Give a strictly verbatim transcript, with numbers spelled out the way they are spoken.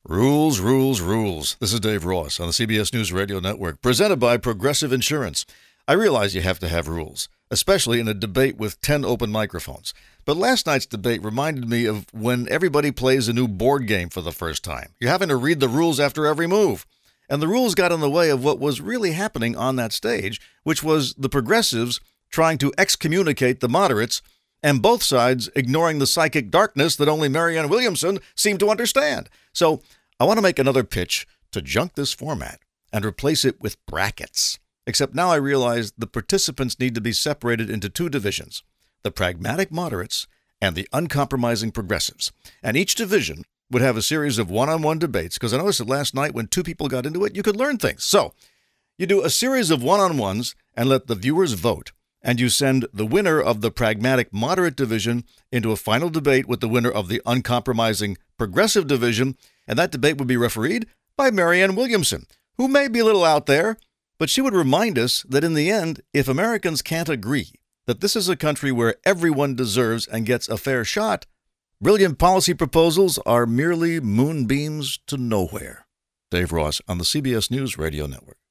Rules, rules, rules. This is Dave Ross on the C B S News Radio Network, presented by Progressive Insurance. I realize you have to have rules, especially in a debate with ten open microphones. But last night's debate reminded me of when everybody plays a new board game for the first time. You're having to read the rules after every move. And the rules got in the way of what was really happening on that stage, which was the progressives trying to excommunicate the moderates, and both sides ignoring the psychic darkness that only Marianne Williamson seemed to understand. So I want to make another pitch to junk this format and replace it with brackets. Except now I realize the participants need to be separated into two divisions, the pragmatic moderates and the uncompromising progressives. And each division would have a series of one-on-one debates, because I noticed that last night when two people got into it, you could learn things. So you do a series of one-on-ones and let the viewers vote. And you send the winner of the pragmatic moderate division into a final debate with the winner of the uncompromising progressive division, and that debate would be refereed by Marianne Williamson, who may be a little out there, but she would remind us that in the end, if Americans can't agree that this is a country where everyone deserves and gets a fair shot, brilliant policy proposals are merely moonbeams to nowhere. Dave Ross on the C B S News Radio Network.